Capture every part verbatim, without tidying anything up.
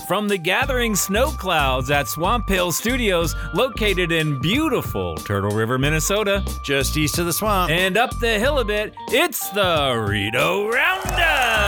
From the gathering snow clouds at Swamp Hill Studios, located in beautiful Turtle River, Minnesota, just east of the swamp, and up the hill a bit, it's the Rito Roundup!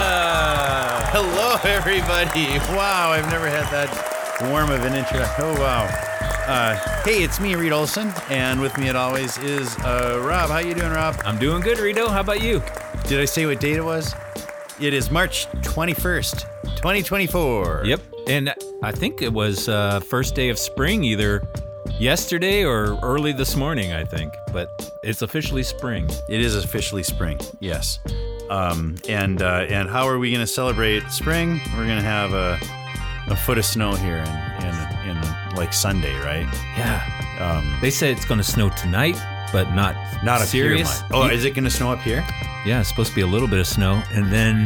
Hello, everybody. Wow, I've never had that warm of an intro. Oh, wow. Uh, hey, it's me, Reed Olson, and with me, as always, is uh, Rob. How you doing, Rob? I'm doing good, Rito. How about you? Did I say what date it was? It is March twenty-first, twenty twenty-four. Yep, and I think it was uh, first day of spring, either yesterday or early this morning, I think. But it's officially spring. It is officially spring, yes. Um, and uh, and how are we going to celebrate spring? We're going to have a, a foot of snow here in, in, in like Sunday, right? Yeah. Um, they say it's going to snow tonight, but not not serious. Up here, oh, is it going to snow up here? Yeah, it's supposed to be a little bit of snow, and then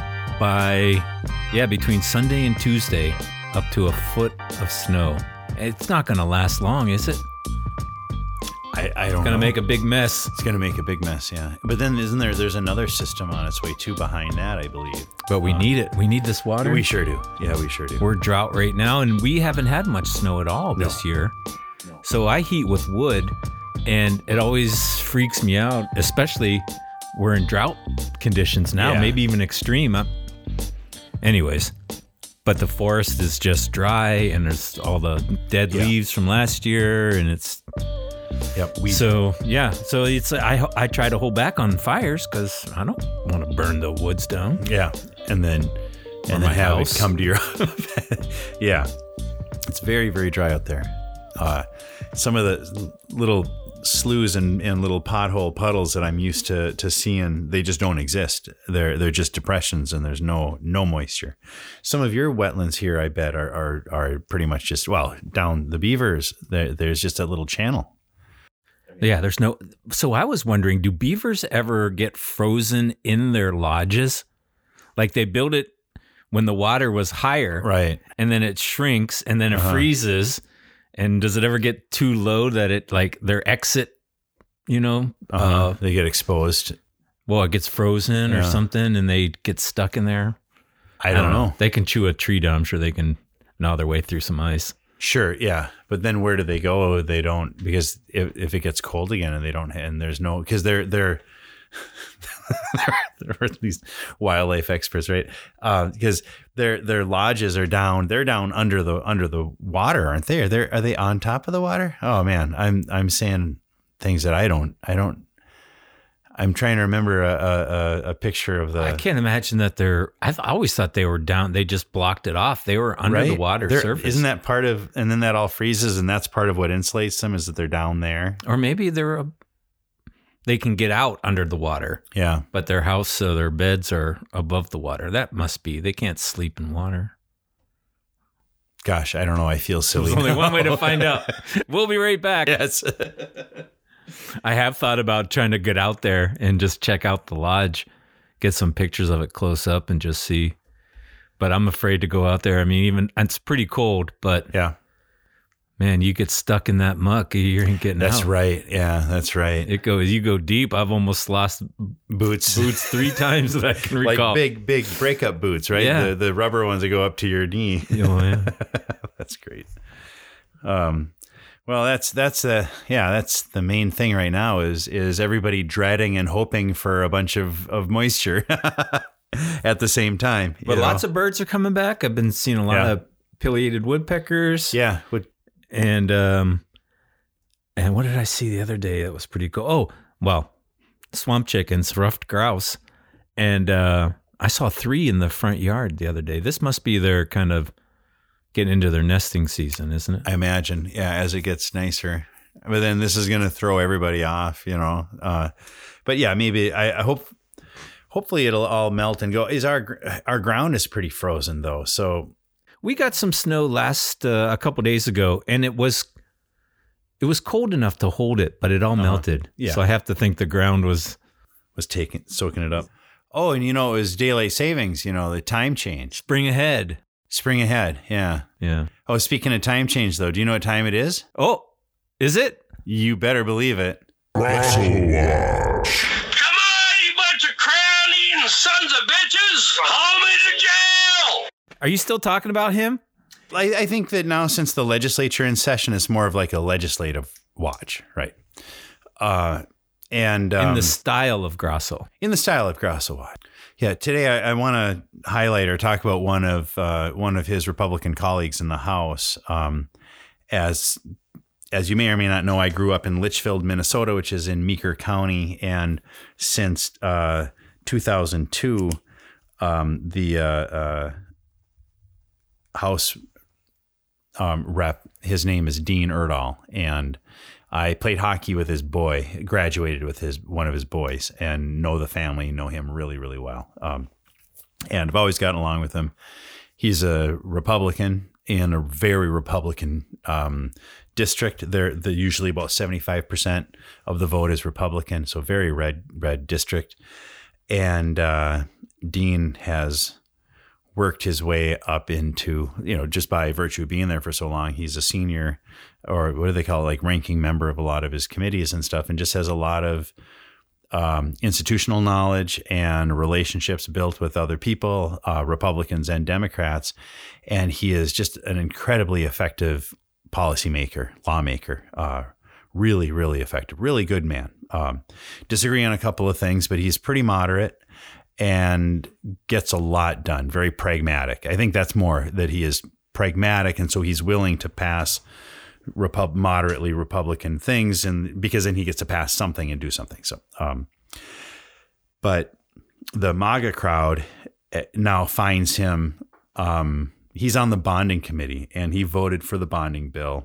by, yeah, between Sunday and Tuesday, up to a foot of snow. It's not going to last long, is it? I, I don't it's know. It's going to make a big mess. It's going to make a big mess, yeah. But then isn't there, there's another system on its way, too, behind that, I believe. But we uh, need it. We need this water. We sure do. Yeah, we sure do. We're drought right now, and we haven't had much snow at all no. this year. No. So I heat with wood, and it always freaks me out, especially we're in drought conditions now, yeah. maybe even extreme. I'm, anyways, but the forest is just dry, and there's all the dead yeah. leaves from last year, and it's yep. We, so yeah. So it's I I try to hold back on fires because I don't want to burn the woods down. Yeah, and then or and my then have house. it come to your yeah. It's very very dry out there. Uh, some of the little sloughs and, and little pothole puddles that I'm used to to seeing, they just don't exist. They're they're just depressions, and there's no no moisture. Some of your wetlands here, I bet, are are, are pretty much just, well, down the Beavers, there, there's just a little channel. Yeah, there's no. So I was wondering, do beavers ever get frozen in their lodges? Like they build it when the water was higher, right? And then it shrinks, and then it uh-huh. freezes. And does it ever get too low that it, like, their exit, you know? Uh-huh. Uh, they get exposed. Well, it gets frozen yeah. or something, and they get stuck in there. I don't, I don't know. know. They can chew a tree down. I'm sure they can gnaw their way through some ice. Sure, yeah. But then where do they go? They don't, because if, if it gets cold again and they don't, and there's no, because they're, they're, there are these wildlife experts, right? Uh, because their their lodges are down. They're down under the under the water, aren't they? Are they are they on top of the water? Oh man, I'm I'm saying things that I don't I don't. I'm trying to remember a a, a picture of the. I can't imagine that they're. I always thought they were down. They just blocked it off. They were under right? the water they're, surface. Isn't that part of? And then that all freezes, and that's part of what insulates them, is that they're down there. Or maybe they're a. They can get out under the water. Yeah. But their house, so their beds are above the water. That must be. They can't sleep in water. Gosh, I don't know. I feel silly. There's only one way to find out. We'll be right back. Yes. I have thought about trying to get out there and just check out the lodge, get some pictures of it close up and just see. But I'm afraid to go out there. I mean, even it's pretty cold, but yeah. Man, you get stuck in that muck, you ain't getting that's out. That's right. Yeah, that's right. It goes, you go deep. I've almost lost boots boots three times that I can recall. Like big, big breakup boots, right? Yeah. The, the rubber ones that go up to your knee. Oh, yeah. That's great. Um, well, that's, that's, uh, yeah, that's the main thing right now is, is everybody dreading and hoping for a bunch of, of moisture at the same time. But lots know? of birds are coming back. I've been seeing a lot yeah. of pileated woodpeckers. Yeah. Wood- And um, and what did I see the other day that was pretty cool? Oh, well, swamp chickens, ruffed grouse. And uh, I saw three in the front yard the other day. This must be their kind of getting into their nesting season, isn't it? I imagine, yeah, as it gets nicer. But then this is going to throw everybody off, you know. Uh, but yeah, maybe I, I hope, hopefully it'll all melt and go. Is our our ground is pretty frozen though, so. We got some snow last uh, a couple days ago, and it was it was cold enough to hold it, but it all uh-huh. melted. Yeah. So I have to think the ground was was taking soaking it up. Oh, and you know, it was daylight savings. You know, the time change. Spring ahead. Spring ahead. Yeah. Yeah. Oh, speaking of time change, though, do you know what time it is? Oh, is it? You better believe it. Russell Watch. Come on, you bunch of crown-eating sons of bitches! Haul me to jail! Are you still talking about him? I, I think that now, since the legislature in session, is more of like a legislative watch, right? Uh, and um, in the style of Grasso. In the style of Grasso watch. Yeah. Today, I, I want to highlight or talk about one of uh, one of his Republican colleagues in the House. Um, as as you may or may not know, I grew up in Litchfield, Minnesota, which is in Meeker County, and since uh, two thousand two, um, the uh, uh, House um, rep, his name is Dean Erdahl, and I played hockey with his boy, graduated with his one of his boys, and know the family, know him really, really well. Um, and I've always gotten along with him. He's a Republican in a very Republican um, district. They're, they're usually about seventy-five percent of the vote is Republican, so very red, red district. And uh, Dean has worked his way up into, you know, just by virtue of being there for so long, he's a senior, or what do they call it, like ranking member of a lot of his committees and stuff, and just has a lot of um, institutional knowledge and relationships built with other people, uh, Republicans and Democrats. And he is just an incredibly effective policymaker, lawmaker, uh, really, really effective, really good man. Um, disagree on a couple of things, but he's pretty moderate and gets a lot done, very pragmatic. I think that's more that he is pragmatic. And so he's willing to pass Repub- moderately Republican things, and because then he gets to pass something and do something. So, um, but the MAGA crowd now finds him, um, he's on the bonding committee, and he voted for the bonding bill.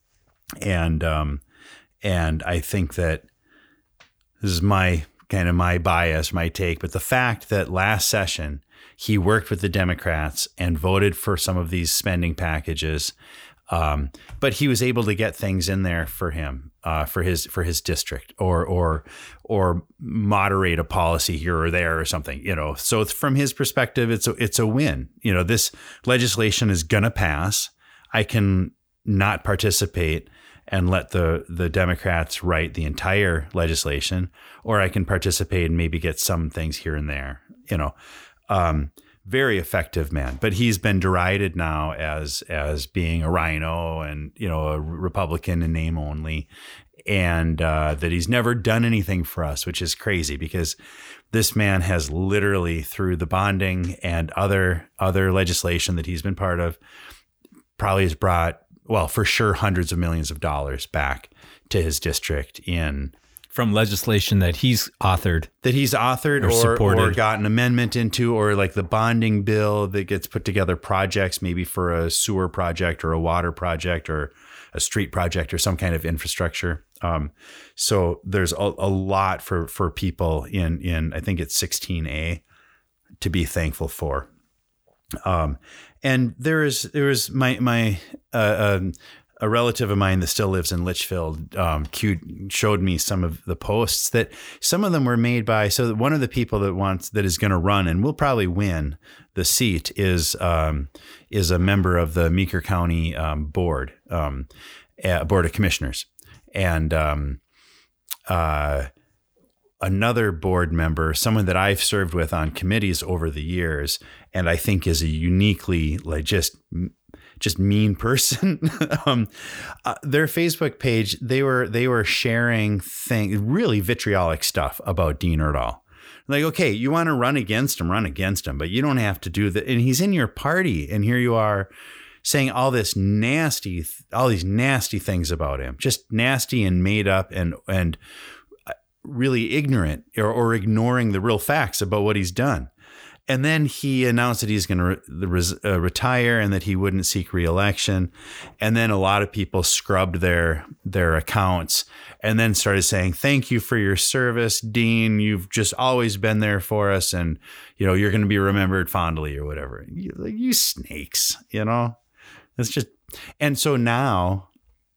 And, um, and I think that this is my kind of my bias, my take, but the fact that last session he worked with the Democrats and voted for some of these spending packages, um, but he was able to get things in there for him, uh, for his for his district, or or or moderate a policy here or there or something, you know. So from his perspective, it's a, it's a win. You know, this legislation is gonna pass. I can not participate and let the, the Democrats write the entire legislation, or I can participate and maybe get some things here and there, you know. Um, very effective man, but he's been derided now as, as being a rhino and, you know, a Republican in name only, and uh, that he's never done anything for us, which is crazy because this man has literally, through the bonding and other, other legislation that he's been part of, probably has brought, well, for sure, hundreds of millions of dollars back to his district in from legislation that he's authored, that he's authored or, or, supported. or got an amendment into, or like the bonding bill that gets put together projects, maybe for a sewer project or a water project or a street project or some kind of infrastructure. Um, so there's a, a lot for, for people in, in, I think it's sixteen A to be thankful for. Um, and there is, there is my, my, uh, um, a relative of mine that still lives in Litchfield, um, Q showed me some of the posts that some of them were made by, so that one of the people that wants, that is going to run and will probably win the seat is, um, is a member of the Meeker County, um, board, um, uh, board of commissioners. And, um, uh, another board member, someone that I've served with on committees over the years, and I think is a uniquely, like, just, just mean person. um, uh, their Facebook page, they were, they were sharing things, really vitriolic stuff about Dean Erdahl. Like, okay, you want to run against him, run against him, but you don't have to do that. And he's in your party, and here you are saying all this nasty, all these nasty things about him, just nasty and made up and, and, really ignorant or, or ignoring the real facts about what he's done. And then he announced that he's going to re- uh, retire and that he wouldn't seek re-election. And then a lot of people scrubbed their, their accounts and then started saying, thank you for your service, Dean. You've just always been there for us. And, you know, you're going to be remembered fondly or whatever. You, you snakes, you know, it's just, and so now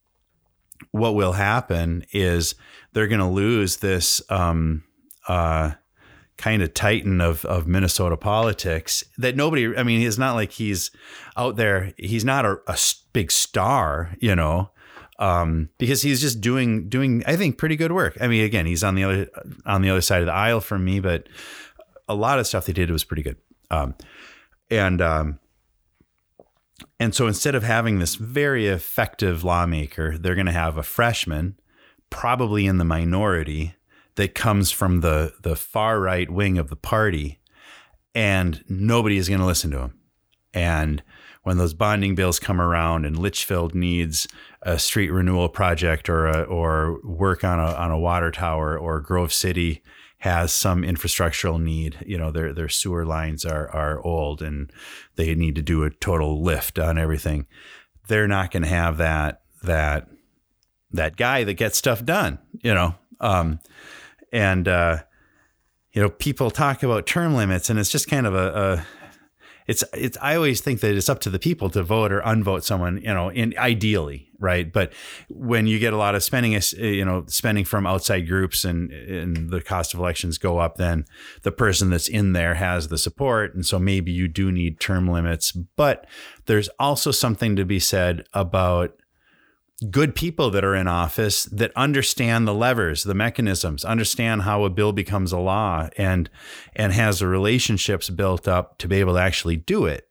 what will happen is they're going to lose this um, uh, kind of titan of, of Minnesota politics that nobody, I mean, it's not like he's out there. He's not a, a big star, you know, um, because he's just doing, doing, I think, pretty good work. I mean, again, he's on the other, on the other side of the aisle from me, but a lot of stuff they did was pretty good. Um, and, um, And so instead of having this very effective lawmaker, they're going to have a freshman, probably in the minority, that comes from the, the far right wing of the party, and nobody is going to listen to him. And when those bonding bills come around and Litchfield needs a street renewal project or a, or work on a on a water tower, or Grove City has some infrastructural need, you know, their their sewer lines are are old and they need to do a total lift on everything, they're not going to have that that that guy that gets stuff done, you know. Um, and uh, you know, people talk about term limits, and it's just kind of a, a It's it's. I always think that it's up to the people to vote or unvote someone, you know, in ideally, right? But when you get a lot of spending, you know, spending from outside groups, and, and the cost of elections go up, then the person that's in there has the support, and so maybe you do need term limits. But there's also something to be said about good people that are in office that understand the levers, the mechanisms, understand how a bill becomes a law, and and has the relationships built up to be able to actually do it.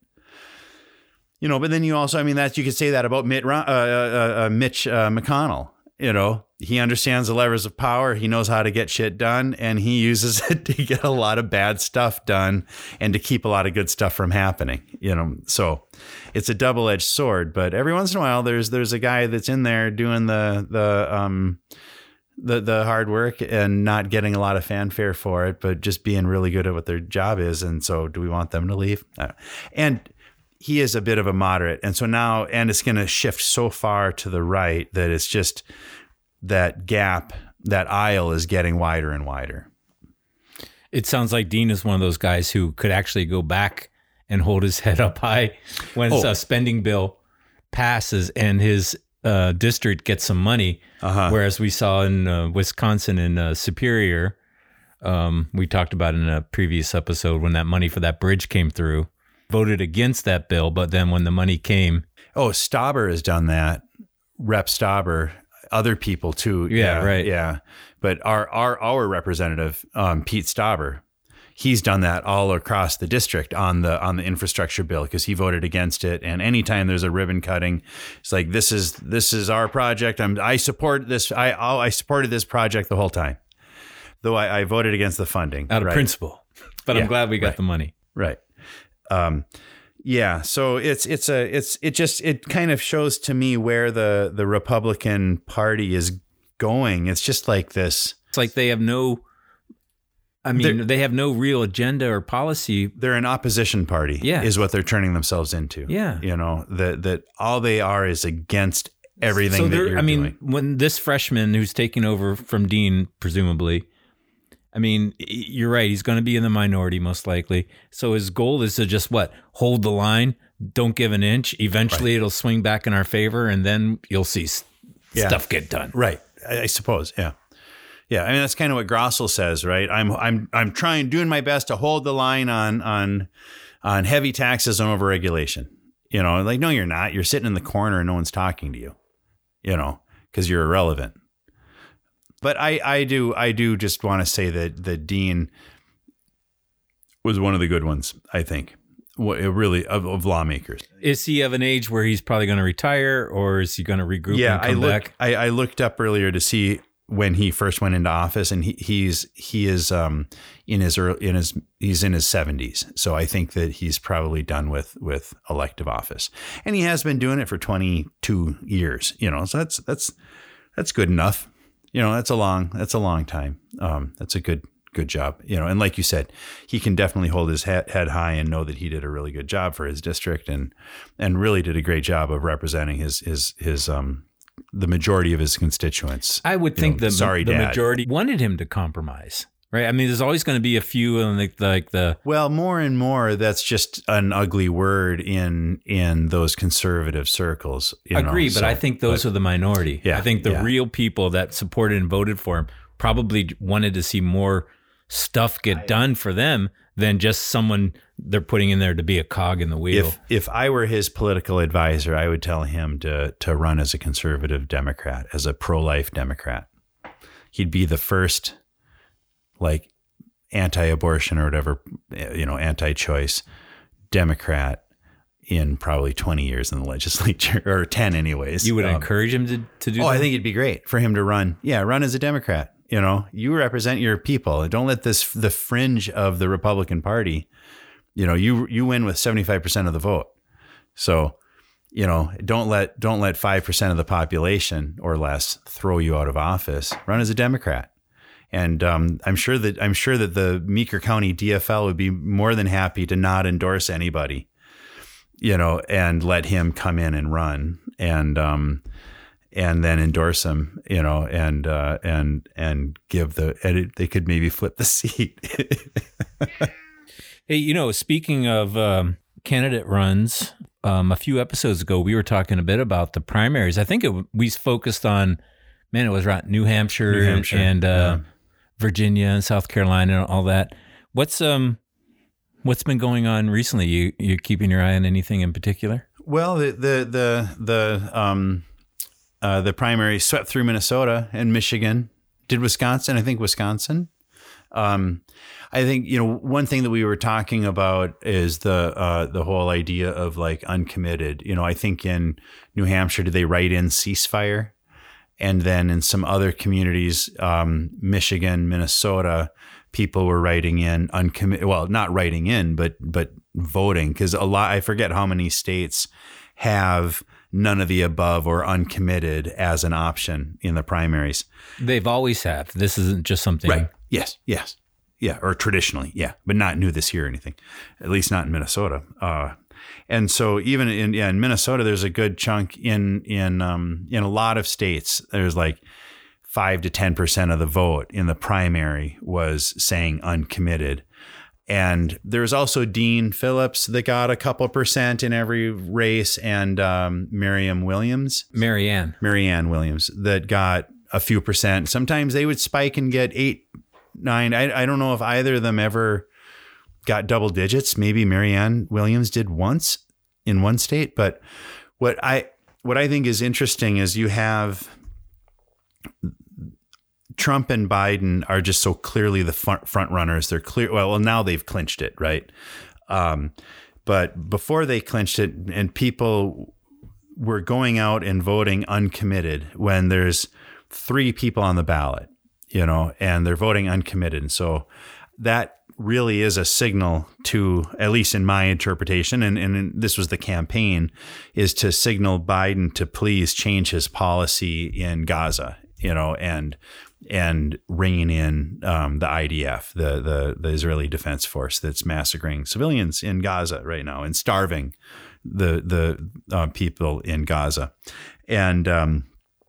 You know, but then you also, I mean, that you could say that about Mitt, uh, uh, uh, Mitch uh, McConnell. You know, he understands the levers of power. He knows how to get shit done, and he uses it to get a lot of bad stuff done and to keep a lot of good stuff from happening. You know, so it's a double-edged sword. But every once in a while, there's there's a guy that's in there doing the the um the the hard work and not getting a lot of fanfare for it, but just being really good at what their job is. And so, do we want them to leave? Uh, and he is a bit of a moderate. And so now, and it's going to shift so far to the right that it's just that gap, that aisle is getting wider and wider. It sounds like Dean is one of those guys who could actually go back and hold his head up high when oh. a spending bill passes and his uh, district gets some money. Uh-huh. Whereas we saw in uh, Wisconsin in uh, Superior, um, we talked about in a previous episode when that money for that bridge came through, voted against that bill, but then when the money came... Oh, Stauber has done that. Rep Stauber, other people too. Yeah, yeah right. Yeah. But our our our representative, um, Pete Stauber, he's done that all across the district on the on the infrastructure bill because he voted against it. And anytime there's a ribbon cutting, it's like, this is this is our project. I'm I support this. I I supported this project the whole time, though I, I voted against the funding out of right. principle. But yeah, I'm glad we got right. the money. Right. Um, yeah. So it's, it's a, it's, it just, it kind of shows to me where the, the Republican Party is going. It's just like this. It's like they have no, I mean, they have no real agenda or policy. They're an opposition party yeah. is what they're turning themselves into. Yeah. You know, that, that all they are is against everything so that you're I mean, doing. When this freshman who's taking over from Dean, presumably, I mean, you're right. He's going to be in the minority most likely. So his goal is to just what? Hold the line. Don't give an inch. Eventually right. it'll swing back in our favor, and then you'll see st- yeah. stuff get done. Right. I, I suppose. Yeah. Yeah. I mean, that's kind of what Grossel says, right? I'm, I'm, I'm trying, doing my best to hold the line on, on, on heavy taxes and overregulation. You know, like, no, you're not. You're sitting in the corner and no one's talking to you, you know, because you're irrelevant. But I, I do I do just want to say that that Dean was one of the good ones, I think, really, of, of lawmakers. Is he of an age where he's probably going to retire, or is he going to regroup yeah, and come I look, back? I, I looked up earlier to see when he first went into office, and he, he's he is um in his early, in his he's in his seventies. So I think that he's probably done with with elective office, and he has been doing it for twenty-two years. You know, so that's that's that's good enough. You know, that's a long, that's a long time. Um, that's a good, good job. You know, and like you said, he can definitely hold his head, head high and know that he did a really good job for his district, and and really did a great job of representing his his his um the majority of his constituents. I would think know, the sorry, the Dad. majority wanted him to compromise. Right. I mean, there's always going to be a few in like the, like the. Well, more and more, that's just an ugly word in in those conservative circles. You Agree, know, but so, I think those but, are the minority. Yeah, I think the yeah. real people that supported and voted for him probably wanted to see more stuff get done for them than just someone they're putting in there to be a cog in the wheel. If if I were his political advisor, I would tell him to to run as a conservative Democrat, as a pro-life Democrat. He'd be the first, like, anti-abortion or whatever, you know, anti-choice Democrat in probably twenty years in the legislature, or ten anyways. You would Um, encourage him to, to do Oh, that? I think it'd be great for him to run. Yeah, run as a Democrat. You know, you represent your people. Don't let this the fringe of the Republican Party. You know, you you win with seventy-five percent of the vote. So, you know, don't let don't let five percent of the population or less throw you out of office. Run as a Democrat. And um, I'm sure that I'm sure that the Meeker County D F L would be more than happy to not endorse anybody, you know, and let him come in and run and um, and then endorse him, you know, and uh, and and give the edit. They could maybe flip the seat. Hey, you know, speaking of um, candidate runs, um, a few episodes ago, we were talking a bit about the primaries. I think it, we focused on, man, it was right, New Hampshire, New Hampshire, and uh, yeah. Virginia and South Carolina and all that. What's um, what's been going on recently? You you keeping your eye on anything in particular? Well, the the the the um, uh, the primary swept through Minnesota and Michigan. Did Wisconsin? I think Wisconsin. Um, I think, you know, one thing that we were talking about is the uh, the whole idea of like uncommitted. You know, I think in New Hampshire, did they write in ceasefire? And then in some other communities, um, Michigan, Minnesota, people were writing in uncommitted. Well, not writing in, but but voting, because a lot. I forget how many states have none of the above or uncommitted as an option in the primaries. They've always have. This isn't just something. Right. Yes. Yes. Yeah. Or traditionally. Yeah. But not new this year or anything, at least not in Minnesota. Uh, and so even in, yeah, in Minnesota, there's a good chunk in, in, um, in a lot of states, there's like five to ten percent of the vote in the primary was saying uncommitted. And there's also Dean Phillips that got a couple percent in every race, and um, Marianne Williams. Marianne. Marianne Williams that got a few percent. Sometimes they would spike and get eight, nine. I, I don't know if either of them ever got double digits. Maybe Marianne Williams did once in one state. But what I what I think is interesting is you have Trump and Biden are just so clearly the front, front runners. They're clear. Well, well, now they've clinched it, right? Um, but before they clinched it, and people were going out and voting uncommitted when there's three people on the ballot, you know, and they're voting uncommitted. And so that really is a signal to, at least in my interpretation, and, and this was the campaign, is to signal Biden to please change his policy in Gaza, you know, and and rein in um, the I D F, the, the the Israeli Defense Force that's massacring civilians in Gaza right now and starving the the uh, people in Gaza, and um,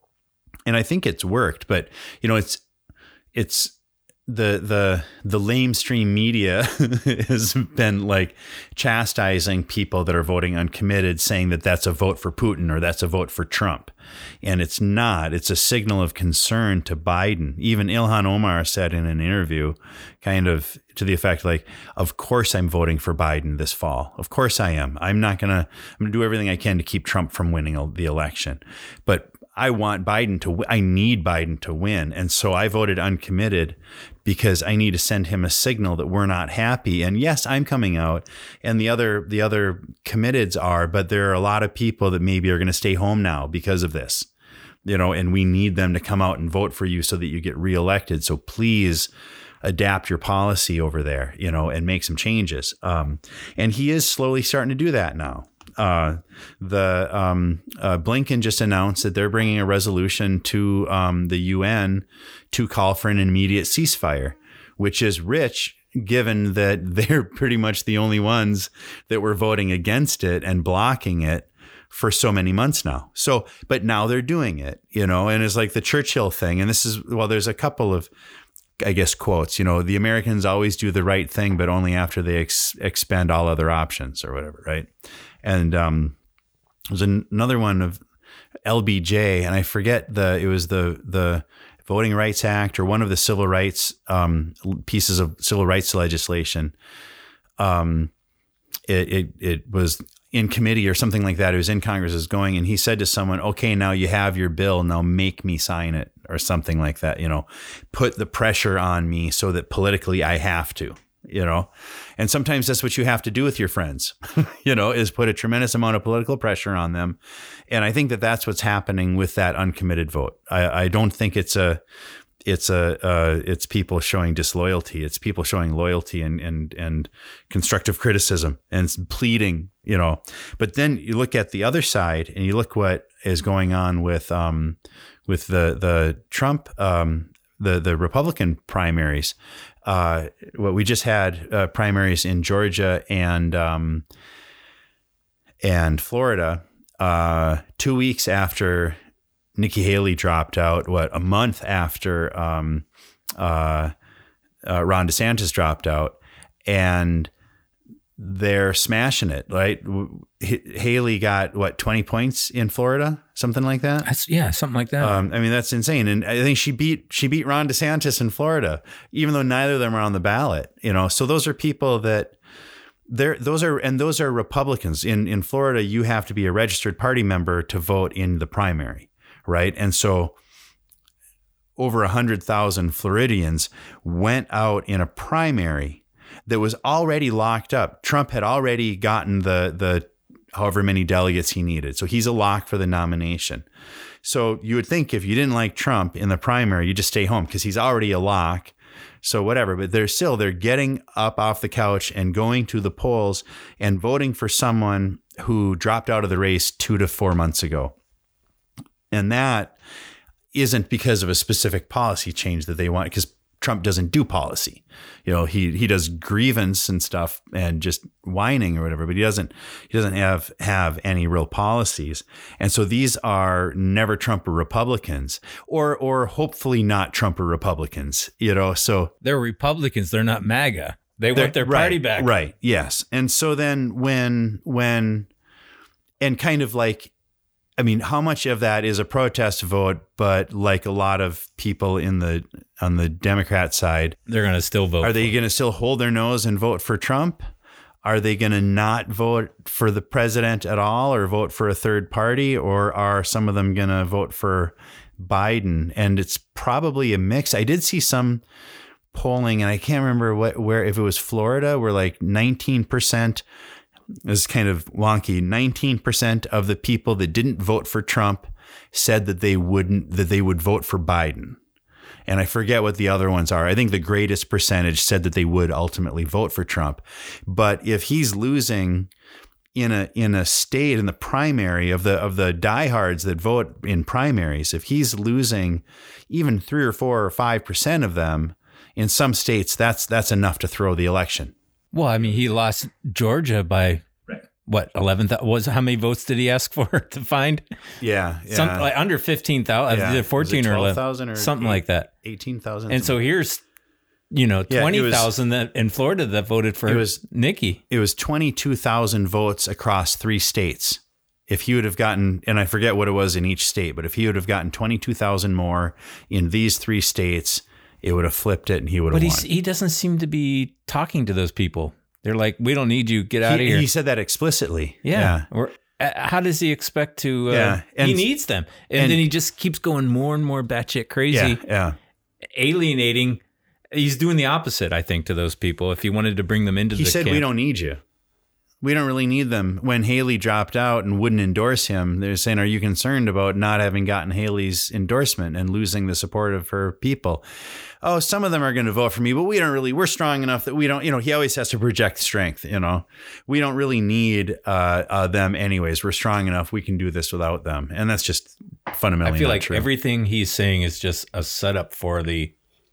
and I think it's worked. But you know, it's it's the the the lamestream media has been like chastising people that are voting uncommitted, saying that that's a vote for Putin or that's a vote for Trump. And it's not. It's a signal of concern to Biden. Even Ilhan Omar said in an interview, kind of to the effect like, of course I'm voting for Biden this fall. Of course I am. I'm not going to, I'm going to do everything I can to keep Trump from winning the election. But I want Biden to, I need Biden to win. And so I voted uncommitted because I need to send him a signal that we're not happy. And yes, I'm coming out, and the other, the other committeds are, but there are a lot of people that maybe are going to stay home now because of this, you know, and we need them to come out and vote for you so that you get reelected. So please adapt your policy over there, you know, and make some changes. Um, and he is slowly starting to do that now. Uh, the um, uh, Blinken just announced that they're bringing a resolution to um, the U N to call for an immediate ceasefire, which is rich, given that they're pretty much the only ones that were voting against it and blocking it for so many months now. So, but now they're doing it, you know, and it's like the Churchill thing. And this is, well, there's a couple of, I guess, quotes, you know, the Americans always do the right thing, but only after they ex- expend all other options or whatever, right? And um, there's an, another one of L B J, and I forget the, it was the the Voting Rights Act or one of the civil rights um, pieces of civil rights legislation. Um, it, it it was in committee or something like that. It was in Congress, is going, and he said to someone, "Okay, now you have your bill. Now make me sign it," or something like that. You know, put the pressure on me so that politically I have to. you know, and sometimes that's what you have to do with your friends, you know, is put a tremendous amount of political pressure on them. And I think that that's what's happening with that uncommitted vote. I, I don't think it's a, it's a, uh, it's people showing disloyalty. It's people showing loyalty and, and, and constructive criticism and pleading, you know, but then you look at the other side and you look what is going on with, um, with the, the Trump, um, the, the Republican primaries. Uh, what we just had uh, primaries in Georgia and, um, and Florida, uh, two weeks after Nikki Haley dropped out, what, a month after um, uh, uh, Ron DeSantis dropped out, and they're smashing it, right? H- Haley got, what, twenty points in Florida, something like that? That's, yeah, something like that. Um, I mean, that's insane. And I think she beat she beat Ron DeSantis in Florida, even though neither of them are on the ballot, you know? So those are people that There, those are, and those are Republicans. In in Florida, you have to be a registered party member to vote in the primary, right? And so, over a hundred thousand Floridians went out in a primary that was already locked up. Trump had already gotten the the however many delegates he needed, so he's a lock for the nomination. So you would think if you didn't like Trump in the primary, you just stay home because he's already a lock. So whatever, but they're still, they're getting up off the couch and going to the polls and voting for someone who dropped out of the race two to four months ago. And that isn't because of a specific policy change that they want, because Trump doesn't do policy. You know, he, he does grievance and stuff and just whining or whatever, but he doesn't, he doesn't have, have any real policies. And so these are never Trumper Republicans, or, or hopefully not Trumper Republicans, you know, so they're Republicans. They're not MAGA. They want their party right, back. Right. Yes. And so then when, when, and kind of like, I mean, how much of that is a protest vote, but like a lot of people in the on the Democrat side, they're going to still vote. Are they going to still hold their nose and vote for Trump? Are they going to not vote for the president at all, or vote for a third party, or are some of them going to vote for Biden? And it's probably a mix. I did see some polling, and I can't remember what where if it was Florida, where like nineteen percent. This is kind of wonky. nineteen percent of the people that didn't vote for Trump said that they wouldn't, that they would vote for Biden. And I forget what the other ones are. I think the greatest percentage said that they would ultimately vote for Trump. But if he's losing in a, in a state in the primary of the, of the diehards that vote in primaries, if he's losing even three or four or five percent of them in some states, that's, that's enough to throw the election. Well, I mean, he lost Georgia by right. what, eleven thousand? Was how many votes did he ask for to find? Yeah, yeah. Something like under fifteen thousand, yeah. fourteen or eleven, or something eight, like that. eighteen thousand. And so here's, you know, yeah, twenty thousand that in Florida that voted for it was, Nikki. It was twenty-two thousand votes across three states. If he would have gotten, and I forget what it was in each state, but if he would have gotten twenty-two thousand more in these three states, it would have flipped it and he would have but won. But he doesn't seem to be talking to those people. They're like, we don't need you. Get out he, of here. He said that explicitly. Yeah. yeah. Or uh, how does he expect to? Uh, yeah. And, he needs them. And, and then he just keeps going more and more batshit crazy. Yeah, yeah. Alienating. He's doing the opposite, I think, to those people. If he wanted to bring them into he the said, camp. we don't need you. We don't really need them. When Haley dropped out and wouldn't endorse him, they're saying, are you concerned about not having gotten Haley's endorsement and losing the support of her people? Oh, some of them are going to vote for me, but we don't really, we're strong enough that we don't, you know, he always has to project strength, you know, we don't really need uh, uh, them anyways. We're strong enough. We can do this without them. And that's just fundamentally I feel not like true. Everything he's saying is just a setup for the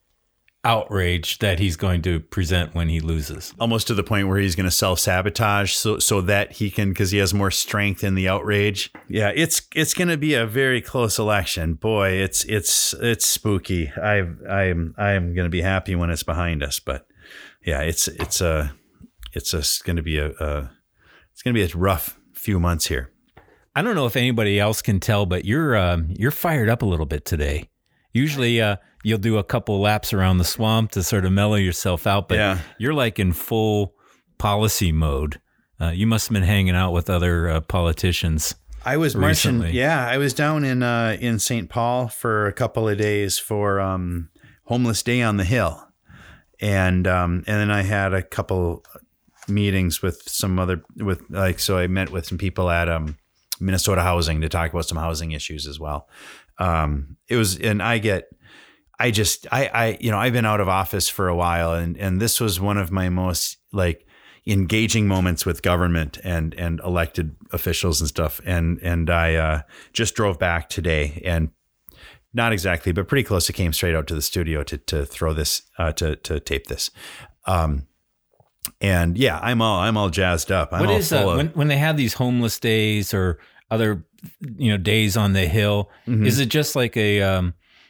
outrage that he's going to present when he loses. Almost to the point where he's going to self-sabotage so so that he can, because he has more strength in the outrage. Yeah, it's it's going to be a very close election. Boy, it's it's it's spooky. I I'm I'm going to be happy when it's behind us, but yeah, it's it's a it's a, going to be a, a it's going to be a rough few months here. I don't know if anybody else can tell, but you're um, you're fired up a little bit today. Usually uh, you'll do a couple laps around the swamp to sort of mellow yourself out, but yeah. You're like in full policy mode. Uh, you must have been hanging out with other uh, politicians. I was recently. marching. Yeah, I was down in uh, in Saint Paul for a couple of days for um, Homeless Day on the Hill. and um, and then I had a couple meetings with some other with like so I met with some people at um, Minnesota Housing to talk about some housing issues as well. Um, it was and I get I just I I you know I've been out of office for a while, and and this was one of my most like engaging moments with government and and elected officials and stuff, and and I uh, just drove back today, and not exactly, but pretty close. I came straight out to the studio to to throw this uh, to to tape this, um, and yeah, I'm all I'm all jazzed up. I'm what all is full uh, of, when when they have these homeless days or other you know days on the Hill? Mhm. Is it just like a um,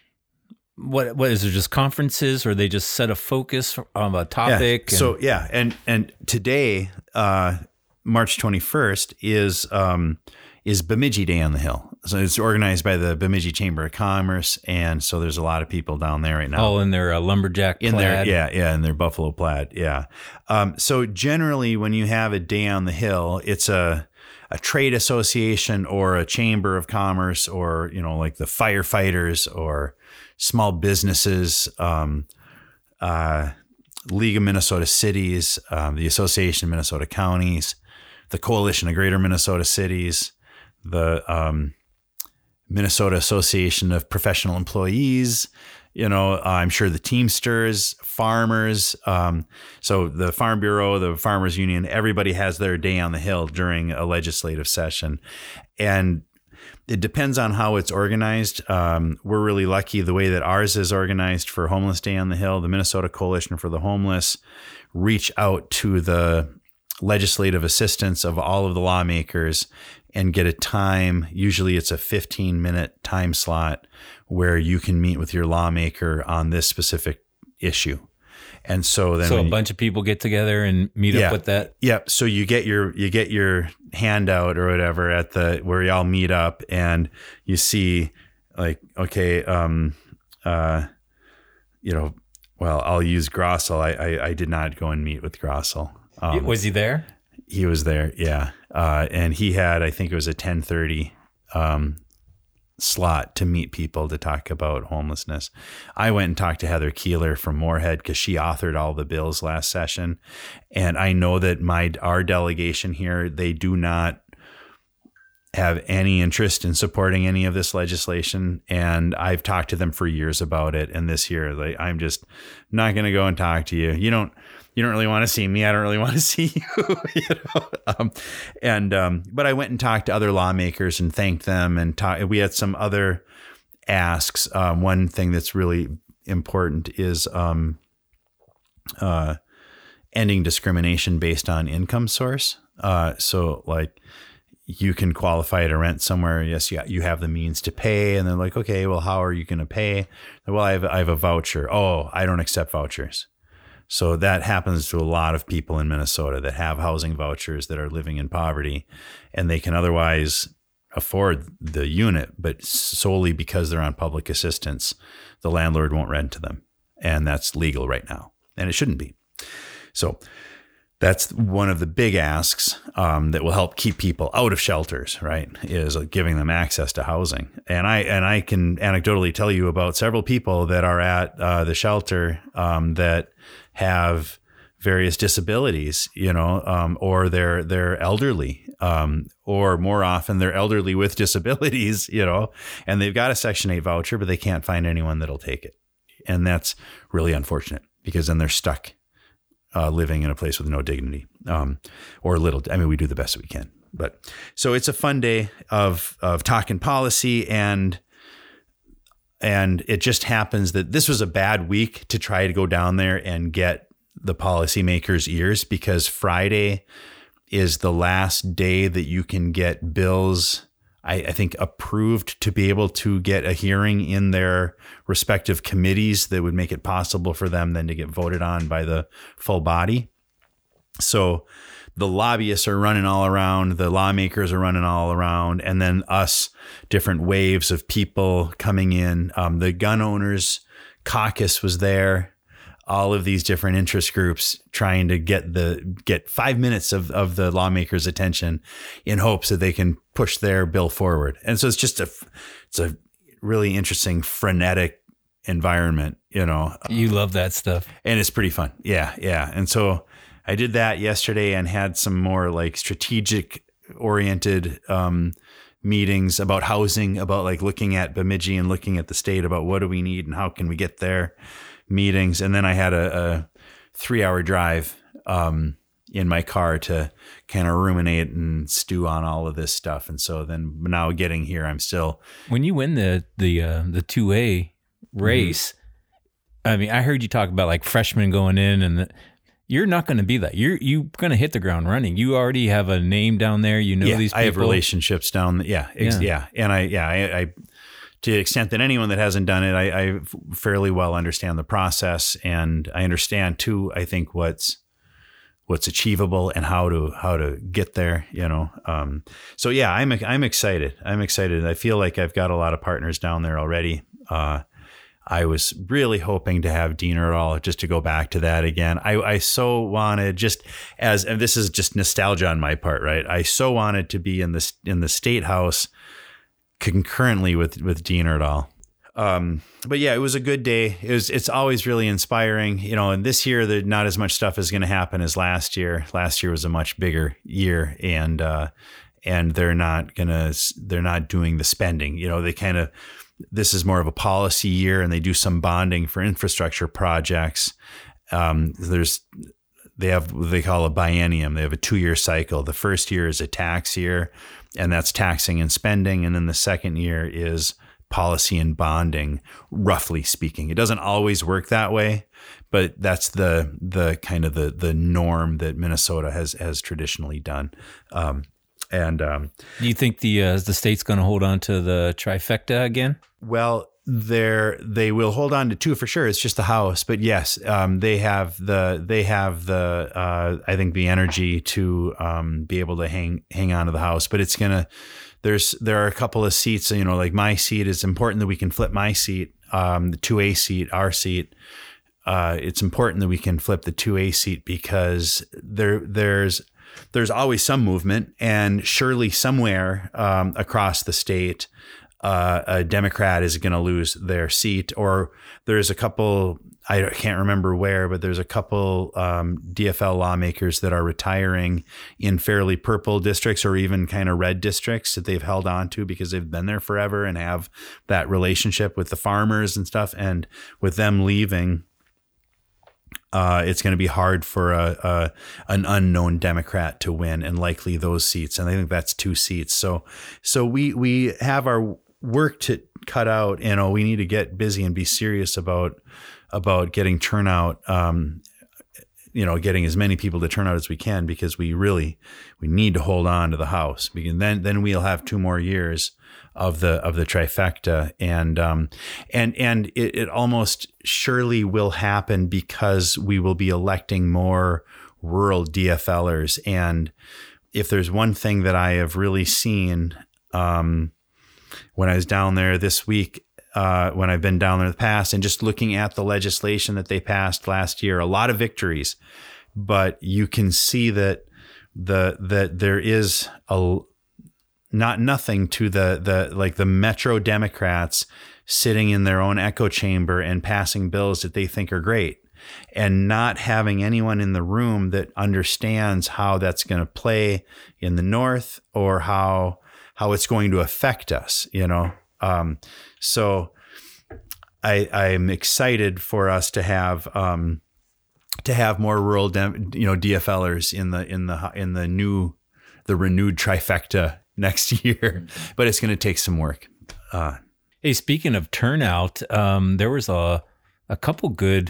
what what is it? Just conferences, or they just set a focus on a topic? Yeah. So yeah, and and today, uh, March twenty-first is um, is Bemidji Day on the Hill. So it's organized by the Bemidji Chamber of Commerce, and so there's a lot of people down there right now. Oh, in their uh, lumberjack in plaid. their yeah yeah in their buffalo plaid, yeah. Um, so generally, when you have a day on the Hill, it's a a trade association or a chamber of commerce, or you know like the firefighters or small businesses, um, uh, League of Minnesota Cities, um, the Association of Minnesota Counties, the Coalition of Greater Minnesota Cities, the um, Minnesota Association of Professional Employees, you know, I'm sure the Teamsters, farmers. Um, so the Farm Bureau, the Farmers Union, everybody has their day on the Hill during a legislative session. And it depends on how it's organized. Um, we're really lucky the way that ours is organized for Homeless Day on the Hill. The Minnesota Coalition for the Homeless reach out to the legislative assistants of all of the lawmakers and get a time. Usually it's a fifteen minute time slot where you can meet with your lawmaker on this specific issue. And so then so a when you- bunch of people get together and meet Yeah. up with that. Yep. So you get your you get your handout or whatever at the where y'all meet up, and you see like, okay, um, uh, you know, well, I'll use Grossel. I, I I did not go and meet with Grossel. Um, Was he there? he was there, yeah, uh, and he had I think it was a ten thirty um, slot to meet people to talk about homelessness. I went and talked to Heather Keeler from Moorhead because she authored all the bills last session. And I know that my our delegation here, they do not have any interest in supporting any of this legislation. And I've talked to them for years about it. And this year, like, I'm just not going to go and talk to you. You don't, you don't really want to see me. I don't really want to see you, you know? Um, and, um, but I went and talked to other lawmakers and thanked them. And talk, we had some other asks. Um, one thing that's really important is, um, uh, ending discrimination based on income source. Uh, so like, you can qualify to rent somewhere. Yes, you, you have the means to pay. And they're like, okay, well, how are you going to pay? Well, I have, I have a voucher. Oh, I don't accept vouchers. So that happens to a lot of people in Minnesota that have housing vouchers that are living in poverty, and they can otherwise afford the unit, but solely because they're on public assistance, the landlord won't rent to them. And that's legal right now. And it shouldn't be. So that's one of the big asks um, that will help keep people out of shelters, right? Is giving them access to housing. And I and I can anecdotally tell you about several people that are at uh, the shelter um, that have various disabilities, you know, um, or they're they're elderly, um, or more often they're elderly with disabilities, you know, and they've got a Section eight voucher, but they can't find anyone that'll take it, and that's really unfortunate because then they're stuck. Uh, living in a place with no dignity, um, or little. I mean, we do the best that we can. But so it's a fun day of of talking policy, and and it just happens that this was a bad week to try to go down there and get the policymakers' ears, because Friday is the last day that you can get bills, I, I think, approved to be able to get a hearing in their respective committees that would make it possible for them then to get voted on by the full body. So the lobbyists are running all around, the lawmakers are running all around, and then us, different waves of people coming in. Um, the gun owners caucus was there. All of these different interest groups trying to get the get five minutes of, of the lawmakers' attention in hopes that they can push their bill forward. And so it's just a it's a really interesting, frenetic environment, you know. You love that stuff. And it's pretty fun. Yeah, yeah. And so I did that yesterday and had some more like strategic oriented um, meetings about housing, about like looking at Bemidji and looking at the state about what do we need and how can we get there meetings. And then I had a, a three hour drive um, in my car to kind of ruminate and stew on all of this stuff. And so then now getting here, I'm still. When you win the, the, uh, the two A race, mm-hmm. I mean, I heard you talk about like freshmen going in and the, you're not going to be that. You're you going to hit the ground running. You already have a name down there. You know yeah, these people. I have relationships down. Yeah, ex- yeah, yeah. And I, yeah, I, I, to the extent that anyone that hasn't done it, I, I fairly well understand the process, and I understand too. I think what's what's achievable and how to how to get there. You know, um, so yeah, I'm I'm excited. I'm excited. I feel like I've got a lot of partners down there already. Uh, I was really hoping to have Diener et al. Just to go back to that again. I, I so wanted just as, and this is just nostalgia on my part, right? I so wanted to be in the in the State House concurrently with with Diener et al. Um, but yeah, it was a good day. It was. It's always really inspiring, you know. And this year, there not as much stuff is going to happen as last year. Last year was a much bigger year, and uh, and they're not gonna they're not doing the spending. You know, they kind of. This is more of a policy year, and they do some bonding for infrastructure projects. Um, there's, they have what they call a biennium. They have a two-year cycle. The first year is a tax year, and that's taxing and spending. And then the second year is policy and bonding, roughly speaking. It doesn't always work that way, but that's the the kind of the the norm that Minnesota has has traditionally done. Um, And um, do you think the uh, the state's going to hold on to the trifecta again? Well, they're they will hold on to two for sure. It's just the House, but yes, um, they have the they have the uh, I think the energy to um, be able to hang hang on to the House. But it's gonna there's there are a couple of seats. You know, like my seat is important that we can flip my seat, um, the two A seat, our seat. Uh, it's important that we can flip the two A seat because there there's. There's always some movement, and surely somewhere um, across the state, uh, a Democrat is going to lose their seat, or there's a couple, I can't remember where, but there's a couple um, D F L lawmakers that are retiring in fairly purple districts or even kind of red districts that they've held on to because they've been there forever and have that relationship with the farmers and stuff. And with them leaving, Uh, it's going to be hard for a, a an unknown Democrat to win, and likely those seats. And I think that's two seats. So, so we we have our work to cut out. You know, we need to get busy and be serious about about getting turnout. Um, you know, getting as many people to turn out as we can, because we really we need to hold on to the House. Because then then we'll have two more years of the of the trifecta, and um and and it, it almost surely will happen because we will be electing more rural DFLers. And if there's one thing that I have really seen um when I was down there this week, uh when I've been down there in the past, and just looking at the legislation that they passed last year, a lot of victories, but you can see that the that there is a not nothing to the, the, like the Metro Democrats sitting in their own echo chamber and passing bills that they think are great, and not having anyone in the room that understands how that's going to play in the North, or how, how it's going to affect us, you know? Um, so I, I'm excited for us to have, um, to have more rural, dem, you know, DFLers in the, in the, in the new, the renewed trifecta next year, but it's going to take some work. Uh, hey, speaking of turnout, um, there was a a couple good.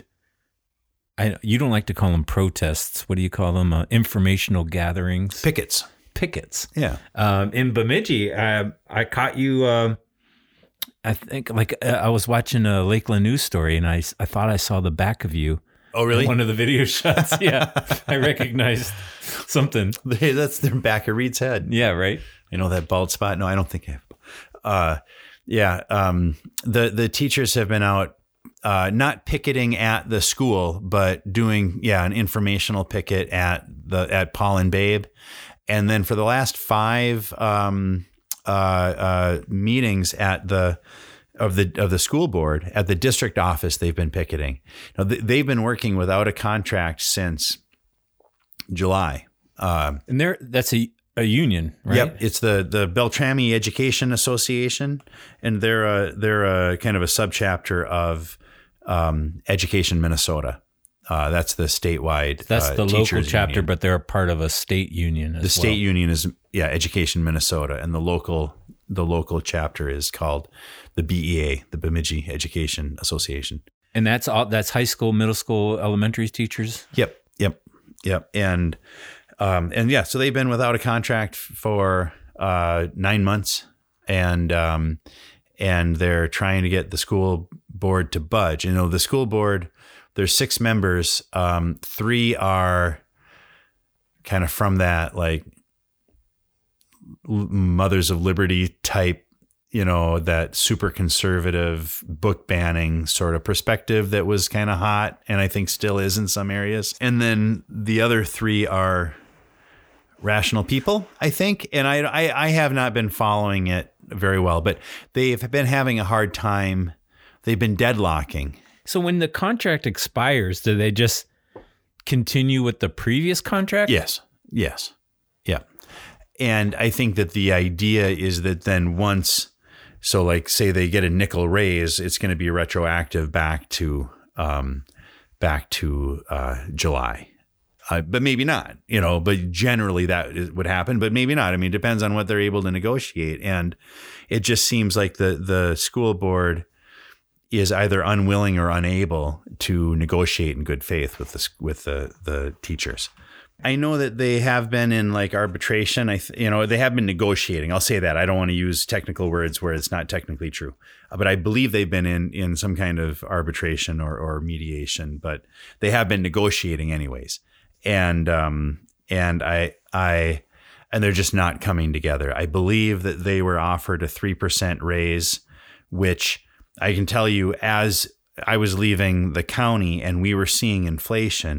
I you don't like to call them protests. What do you call them? Uh, informational gatherings, pickets, pickets. Yeah. Um, in Bemidji, I I caught you. Um, I think like uh, I was watching a Lakeland news story, and I I thought I saw the back of you. Oh, really? One of the video shots. Yeah, I recognized something. Hey, that's their back of Reed's head. Yeah, right. You know that bald spot? No, I don't think I have. Uh, yeah, um, the the teachers have been out, uh, not picketing at the school, but doing yeah an informational picket at the at Paul and Babe, and then for the last five um, uh, uh, meetings at the of the of the school board at the district office. They've been picketing. Now, they've been working without a contract since July. Um, and there, that's a a union, right? Yep, it's the the Beltrami Education Association, and they're a they're a kind of a subchapter of um, Education Minnesota. Uh, that's the statewide. That's uh, the local chapter, union. But they're a part of a state union as The state well. union is yeah, Education Minnesota, and the local the local chapter is called the B E A, the Bemidji Education Association. And that's all. That's high school, middle school, elementary teachers. Yep, yep, yep, and um, and yeah, so they've been without a contract for uh, nine months, and um, and they're trying to get the school board to budge. You know, the school board. There's six members. Um, three are kind of from that like Mothers of Liberty type, you know, that super conservative book banning sort of perspective that was kind of hot and I think still is in some areas. And then the other three are rational people, I think. And I, I, I have not been following it very well, but they've been having a hard time. They've been deadlocking. So when the contract expires, do they just continue with the previous contract? Yes. Yes. Yeah. And I think that the idea is that then once, so like say they get a nickel raise, it's going to be retroactive back to, um, back to, uh, July. Uh, but maybe not, you know, but generally that is, would happen, but maybe not. I mean, it depends on what they're able to negotiate. And it just seems like the, the school board is either unwilling or unable to negotiate in good faith with the with the, the teachers. I know that they have been in like arbitration. I, th- you know, they have been negotiating. I'll say that. I don't want to use technical words where it's not technically true, but I believe they've been in, in some kind of arbitration or, or mediation, but they have been negotiating anyways. And, um, and I, I, and they're just not coming together. I believe that they were offered a three percent raise, which I can tell you, as I was leaving the county and we were seeing inflation,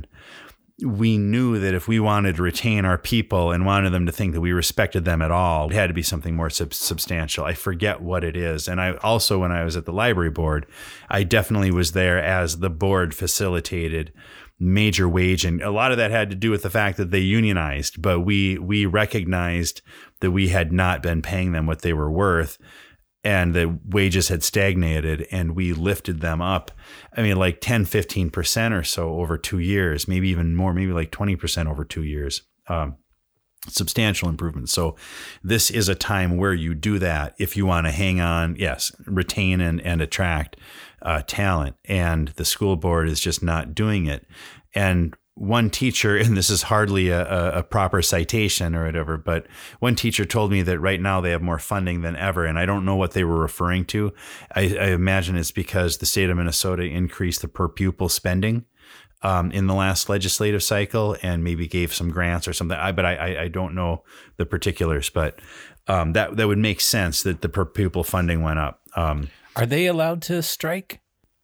we knew that if we wanted to retain our people and wanted them to think that we respected them at all, it had to be something more sub- substantial. I forget what it is. And I also, when I was at the library board, I definitely was there as the board facilitated major wage. And a lot of that had to do with the fact that they unionized, but we, we recognized that we had not been paying them what they were worth. And the wages had stagnated and we lifted them up. I mean, like ten, fifteen percent or so over two years, maybe even more, maybe like twenty percent over two years. Um, substantial improvement. So this is a time where you do that if you want to hang on, yes, retain and, and attract uh, talent. And the school board is just not doing it. And one teacher, and this is hardly a, a proper citation or whatever, but one teacher told me that right now they have more funding than ever. And I don't know what they were referring to. I, I imagine it's because the state of Minnesota increased the per pupil spending um, in the last legislative cycle and maybe gave some grants or something. I, but I, I don't know the particulars, but um, that, that would make sense that the per pupil funding went up. Um, Are they allowed to strike?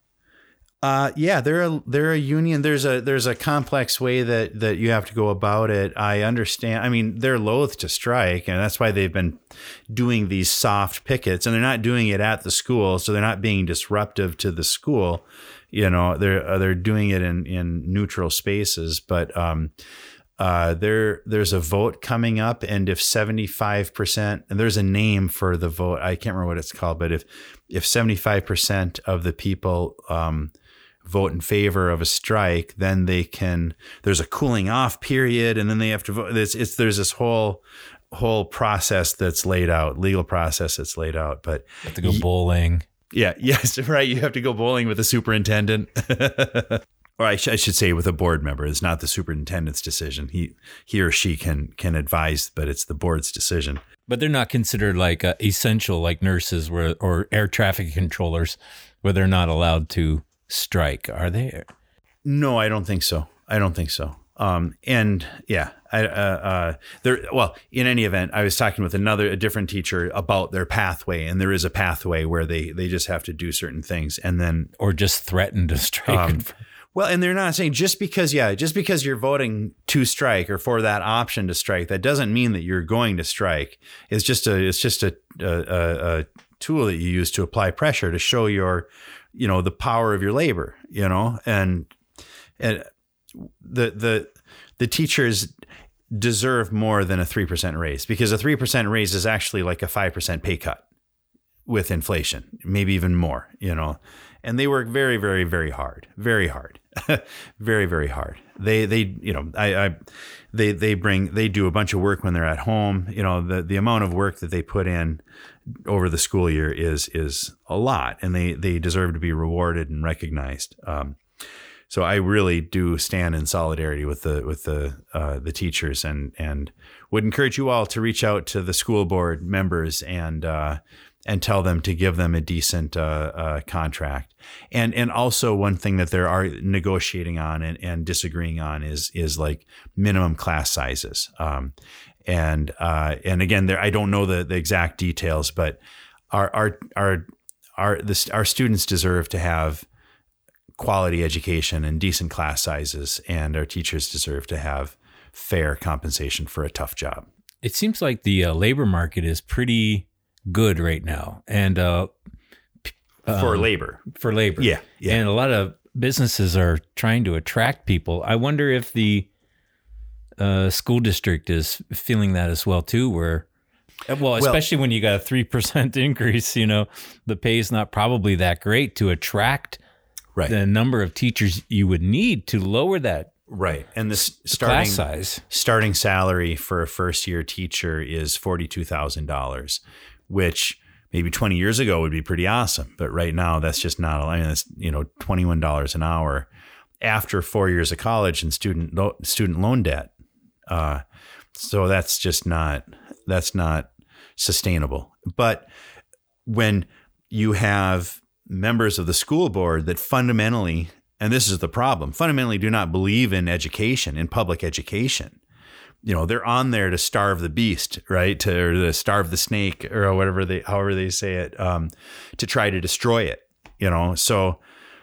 Uh, yeah, they're a, they're a union. There's a, there's a complex way that, that you have to go about it. I understand. I mean, they're loath to strike, and that's why they've been doing these soft pickets, and they're not doing it at the school. So they're not being disruptive to the school. You know, they're, uh, they're doing it in, in neutral spaces, but, um, uh, there, there's a vote coming up, and if seventy-five percent, and there's a name for the vote, I can't remember what it's called, but if, if seventy-five percent of the people, um, vote in favor of a strike, then they can, there's a cooling off period, and then they have to vote. It's, it's, there's this whole, whole process that's laid out, legal process that's laid out, but You have to go bowling. yeah, yes, right. You have to go bowling with the superintendent, or I, sh- I should say with a board member. It's not the superintendent's decision. He, he or she can, can advise, but it's the board's decision. But they're not considered like uh, essential, like nurses where, or air traffic controllers, where they're not allowed to strike, are they? No, I don't think so. I don't think so. Um, and yeah, I, uh, uh, there, well, in any event, I was talking with another, a different teacher about their pathway, and there is a pathway where they, they just have to do certain things. And then, or just threaten to strike. um, well, and they're not saying just because, yeah, just because you're voting to strike or for that option to strike, that doesn't mean that you're going to strike. It's just a, it's just a, a, a, a tool that you use to apply pressure to show your, you know, the power of your labor, you know, and, and the, the, the teachers deserve more than a three percent raise, because a three percent raise is actually like a five percent pay cut with inflation, maybe even more, you know, and they work very, very, very hard, very hard, very, very hard. They, they, you know, I, I, they, they bring, they do a bunch of work when they're at home. You know, the, the amount of work that they put in over the school year is, is a lot, and they, they deserve to be rewarded and recognized. Um, so I really do stand in solidarity with the, with the, uh, the teachers, and, and would encourage you all to reach out to the school board members and, uh, and tell them to give them a decent uh, uh, contract. And and also one thing that they are negotiating on and, and disagreeing on is is like minimum class sizes. Um, and uh, and again, there I don't know the, the exact details, but our our our our the, our students deserve to have quality education and decent class sizes, and our teachers deserve to have fair compensation for a tough job. It seems like the uh, labor market is pretty good right now, and uh, for um, labor, for labor, yeah, yeah, and a lot of businesses are trying to attract people. I wonder if the uh, school district is feeling that as well too. Where, well, especially well, when you got a three percent increase, you know, the pay is not probably that great to attract right. the number of teachers you would need to lower that. Right. And the starting class size. starting salary for a first year teacher is forty-two thousand dollars, which maybe twenty years ago would be pretty awesome. But right now that's just not, I mean, that's, you know, twenty-one dollars an hour after four years of college and student, student loan debt. Uh, so that's just not, that's not sustainable. But when you have members of the school board that fundamentally, and this is the problem, fundamentally do not believe in education, in public education. You know, they're on there to starve the beast, right? To, or to starve the snake, or whatever they, however they say it, um, to try to destroy it, you know? So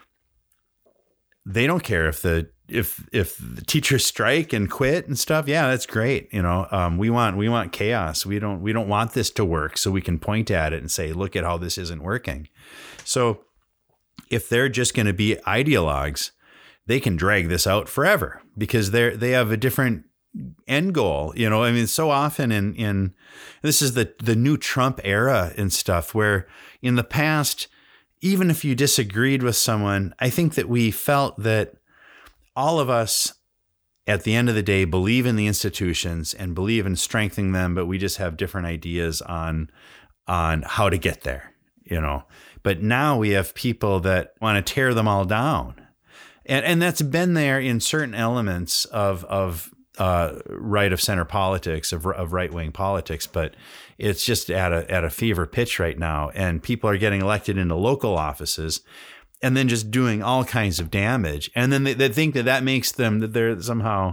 they don't care if the, if, if the teachers strike and quit and stuff. Yeah, that's great. You know, um, we want, we want chaos. We don't, we don't want this to work, so we can point at it and say, look at how this isn't working. So if they're just going to be ideologues, they can drag this out forever because they're, they have a different end goal. You know, I mean, so often in, in, this is the, the new Trump era and stuff, where in the past, even if you disagreed with someone, I think that we felt that all of us at the end of the day believe in the institutions and believe in strengthening them, but we just have different ideas on, on how to get there, you know. But now we have people that want to tear them all down. And and that's been there in certain elements of of uh, right of center politics, of, of right wing politics, but it's just at a at a fever pitch right now. And people are getting elected into local offices and then just doing all kinds of damage. And then they, they think that that makes them, that they're somehow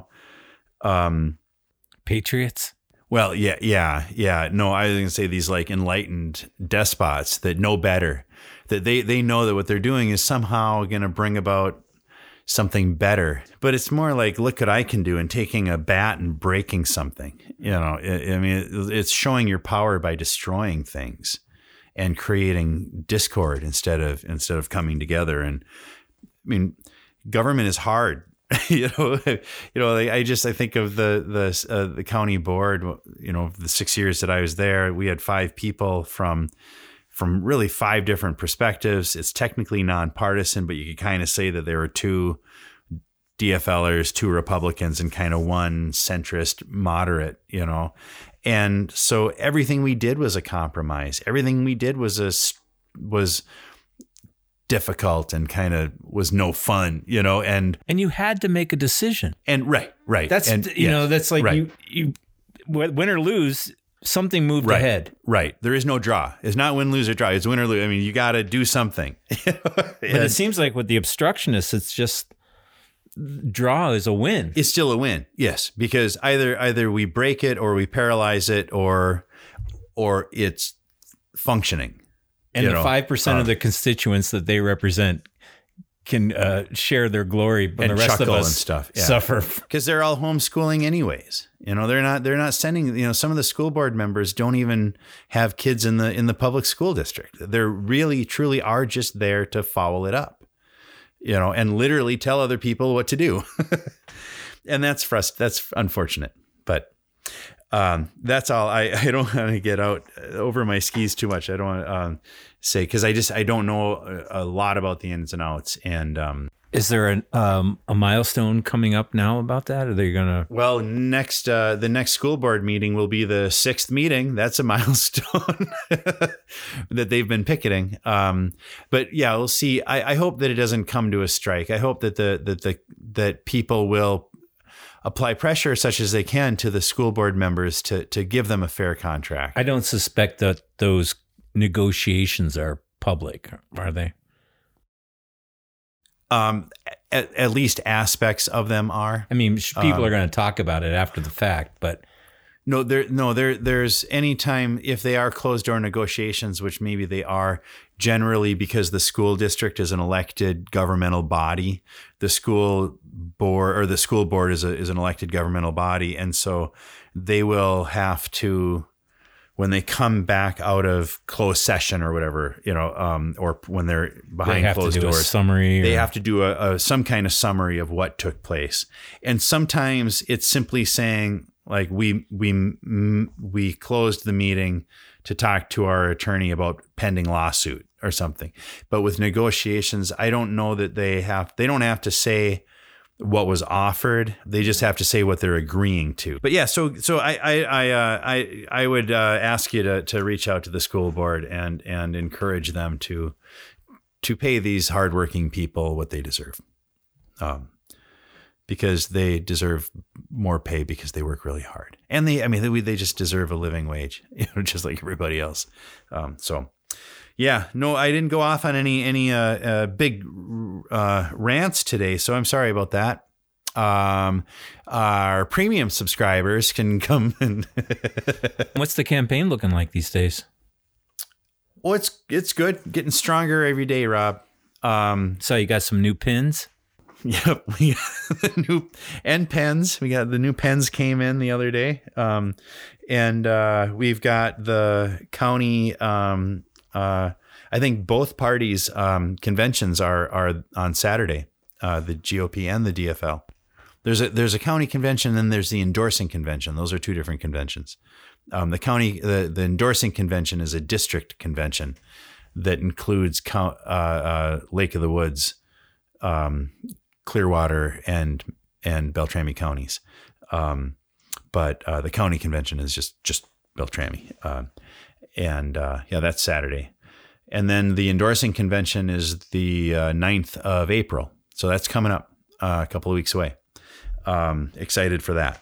um, patriots. Well, yeah, yeah, yeah. No, I was going to say these like enlightened despots that know better, that they, they know that what they're doing is somehow going to bring about something better. But it's more like, look what I can do, and taking a bat and breaking something. You know, it, I mean, it, it's showing your power by destroying things and creating discord instead of instead of coming together. And I mean, government is hard. you know, you know, I just, I think of the, the, uh, the county board, you know, the six years that I was there, we had five people from, from really five different perspectives. It's technically nonpartisan, but you could kind of say that there were two D F Lers, two Republicans, and kind of one centrist moderate, you know? And so everything we did was a compromise. Everything we did was a, was difficult and kind of was no fun, you know, and and you had to make a decision. And right, right. That's and, you yes, know, that's like right. you you win or lose, something moved right, ahead. Right. There is no draw. It's not win, lose, or draw. It's win or lose. I mean, you got to do something. But it seems like with the obstructionists, it's just draw is a win. It's still a win. Yes, because either either we break it or we paralyze it, or or it's functioning. And you the know, five percent um, of the constituents that they represent can uh, share their glory, but And the rest of chuckle us and stuff, yeah. suffer. Because they're all homeschooling anyways. You know, they're not they're not sending, you know, some of the school board members don't even have kids in the in the public school district. They're really truly are just there to follow it up. You know, and literally tell other people what to do. And that's frust- that's unfortunate. But um, that's all. I, I don't want to get out over my skis too much. I don't want to um, say, because I just I don't know a lot about the ins and outs. And um, Is there an, um, a milestone coming up now about that? Are they going to? well, next uh, the next school board meeting will be the sixth meeting. That's a milestone that they've been picketing. Um, but yeah, we'll see. I, I hope that it doesn't come to a strike. I hope that the that the that people will apply pressure such as they can to the school board members to to give them a fair contract. I don't suspect that those negotiations are public, are they? Um, at, at least aspects of them are. I mean, sh- people Um, are going to talk about it after the fact, but No, there, no, there, there's any time if they are closed door negotiations, which maybe they are, generally because the school district is an elected governmental body. The school board or the school board is a is an elected governmental body, and so they will have to, when they come back out of closed session or whatever, you know, um, or when they're they behind have to closed do a doors, summary. they or- have to do a, a some kind of summary of what took place. And sometimes it's simply saying, like, we we mm, we closed the meeting to talk to our attorney about pending lawsuit or something. But with negotiations, I don't know that they have they don't have to say what was offered. They just have to say what they're agreeing to. But yeah, so so I I I uh, I, I would uh, ask you to to reach out to the school board and and encourage them to to pay these hardworking people what they deserve. Um, because they deserve more pay because they work really hard. And they, I mean, they, they just deserve a living wage, you know, just like everybody else. Um, so yeah, no, I didn't go off on any, any, uh, uh big, uh, rants today. So I'm sorry about that. Um, our premium subscribers can come and, What's the campaign looking like these days? well, it's, it's good. Getting stronger every day, Rob. Um, So you got some new pins? Yep, we got the new and pens. We got the new pens came in the other day, um, and uh, we've got the county. Um, uh, I think both parties' um, conventions are are on Saturday. Uh, the G O P and the D F L. There's a there's a county convention, and then there's the endorsing convention. Those are two different conventions. Um, the county the the endorsing convention is a district convention that includes count, uh, uh, Lake of the Woods, Um, Clearwater and and Beltrami counties, um, but uh, the county convention is just just Beltrami, uh, and uh, yeah, that's Saturday, and then the endorsing convention is the uh, ninth of April, so that's coming up uh, a couple of weeks away. Um, excited for that,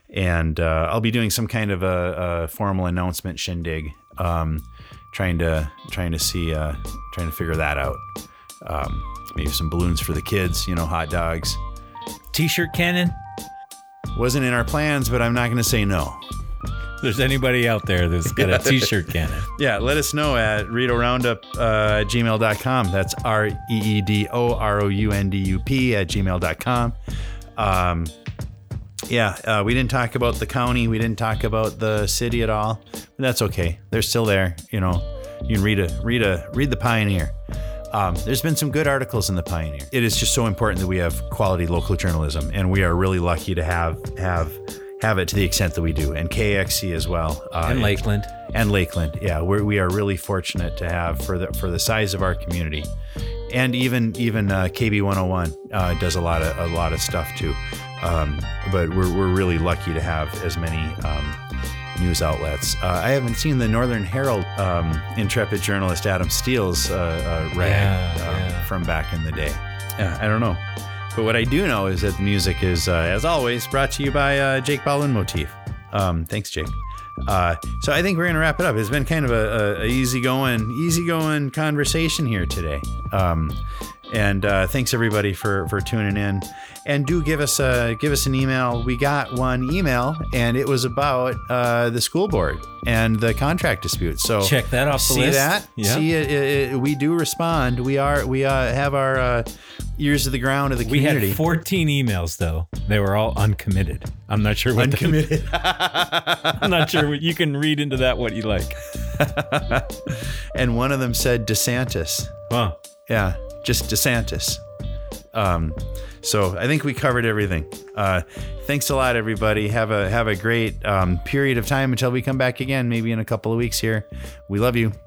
and uh, I'll be doing some kind of a, a formal announcement shindig, um, trying to trying to see uh, trying to figure that out. Um, Maybe some balloons for the kids, you know, hot dogs. T-shirt cannon? Wasn't in our plans, but I'm not going to say no. If there's anybody out there that's got a T-shirt cannon. Yeah, let us know at Reedo Roundup uh, at gmail dot com. That's R E E D O R O U N D U P at gmail dot com. Um, yeah, uh, we didn't talk about the county. We didn't talk about the city at all. But that's okay. They're still there. You know, you can read a read a read the Pioneer. Um, there's been some good articles in the Pioneer. It is just so important that we have quality local journalism, and we are really lucky to have have have it to the extent that we do, and K X C as well, uh, And Lakeland. and Lakeland. Yeah, we're, we are really fortunate to have for the for the size of our community, and even even uh, K B one oh one uh, does a lot of a lot of stuff too. Um, but we're we're really lucky to have as many um, news outlets. Uh, I haven't seen the Northern Herald um, intrepid journalist Adam Steele's uh, uh, rag Yeah, um, yeah. from back in the day. Yeah, I don't know. But what I do know is that the music is, uh, as always, brought to you by uh, Jake Baldwin Motif. Um, thanks, Jake. Uh, so I think we're going to wrap it up. It's been kind of a, a, a easygoing, easygoing conversation here today. Um, and uh, thanks everybody for, for tuning in. And do give us a give us an email. We got one email, and it was about uh, the school board and the contract dispute. So Check that off the see list. that. Yeah. See it, it, it- We do respond. We are we uh, have our uh, ears to the ground of the We community. had fourteen emails, though. They were all uncommitted. I'm not sure what Uncommitted. The, I'm not sure what you can read into that what you like. And one of them said DeSantis. Huh. Yeah, just DeSantis. Um, so I think we covered everything. Uh, thanks a lot, everybody. Have a have a great um, period of time until we come back again, maybe in a couple of weeks here. We love you.